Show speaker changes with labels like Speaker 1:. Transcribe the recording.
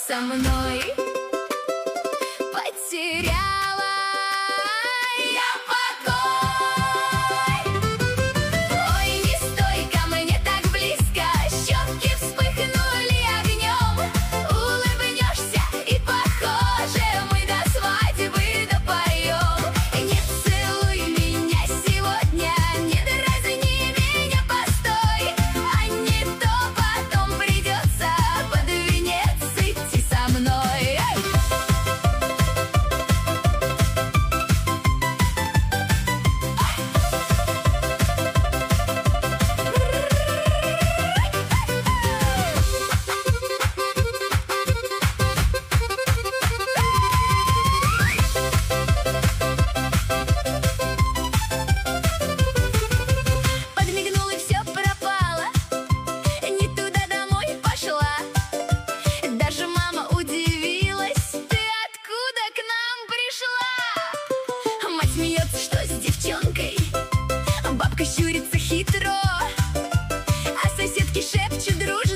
Speaker 1: со мной. Потеряла я покой. Ой, не стой ко мне так близко, щеки вспыхнули огнем. Улыбнешься и похоже мы до свадьбы допоем. Не целуй меня сегодня, не дразни меня, постой, а не то потом придется под венец идти со мной. Подмигнула и все пропало, не туда домой пошла. Даже мама удивилась: ты откуда к нам пришла? Мать смеется, что с девчонкой, бабка щурится хитро, а соседки шепчут дружно: